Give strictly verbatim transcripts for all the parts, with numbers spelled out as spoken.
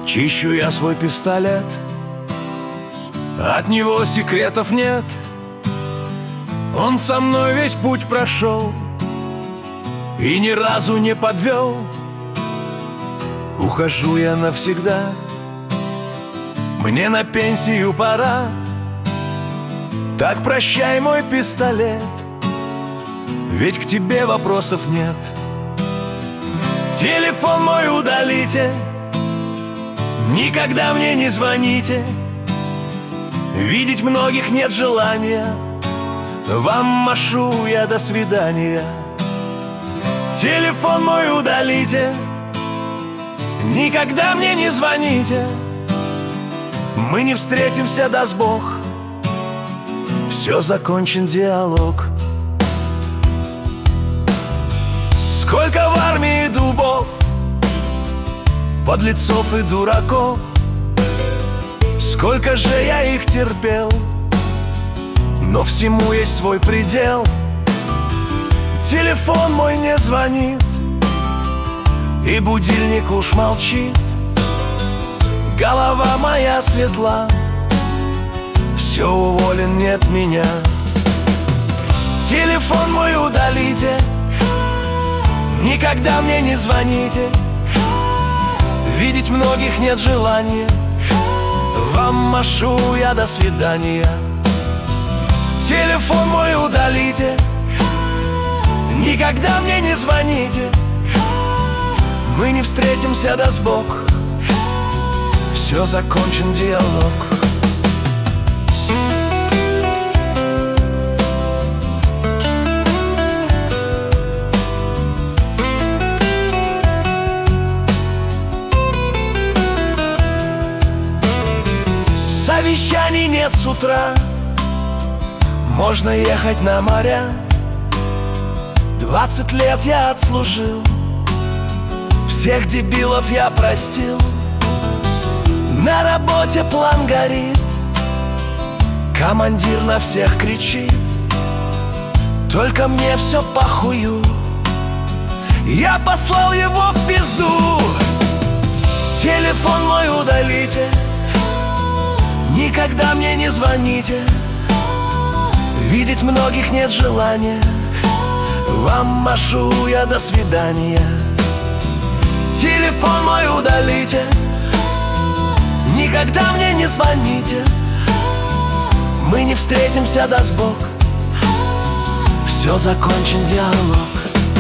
Чищу я свой пистолет, от него секретов нет. Он со мной весь путь прошел и ни разу не подвел. Ухожу я навсегда, мне на пенсию пора. Так прощай, мой пистолет, ведь к тебе вопросов нет. Телефон мой удалите, никогда мне не звоните. Видеть многих нет желания, вам машу я до свидания. Телефон мой удалите, никогда мне не звоните. Мы не встретимся, даст Бог, все, закончен диалог. Сколько в армии дубов, подлецов и дураков, сколько же я их терпел, но всему есть свой предел. Телефон мой не звонит, и будильник уж молчит. Голова моя светла, все, уволен, нет меня. Телефон мой удалите, никогда мне не звоните. Видеть многих нет желания, вам машу я до свидания. Телефон мой удалите, никогда мне не звоните. Мы не встретимся, даст Бог, все, закончен диалог. Совещаний нет с утра, можно ехать на моря. Двадцать лет я отслужил, всех дебилов я простил. На работе план горит, командир на всех кричит, только мне все похую, я послал его в пизду. Телефон мой удалите, никогда мне не звоните. Видеть многих нет желания, вам машу я до свидания. Телефон мой удалите, никогда мне не звоните. Мы не встретимся, даст Бог, все, закончен диалог.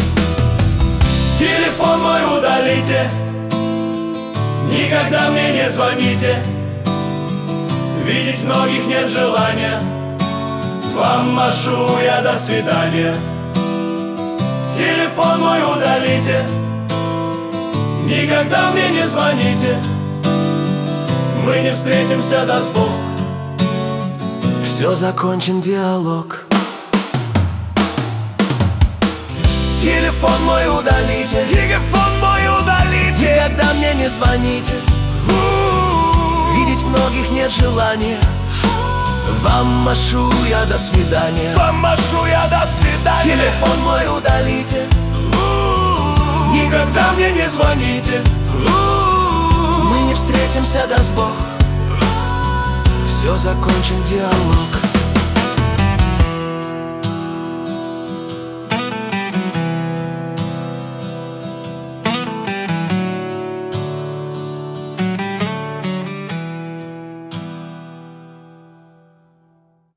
Телефон мой удалите, никогда мне не звоните. Видеть многих нет желания, вам машу я до свидания. Телефон мой удалите, никогда мне не звоните. Мы не встретимся, даст Бог, все, закончен диалог. Телефон мой удалите, телефон мой удалите, никогда мне не звоните. Видеть многих нет желания, вам машу я до свидания. Вам машу я до свидания. Телефон мой удалите, никогда мне не звоните. Мы не встретимся, даст Бог, все, закончен диалог.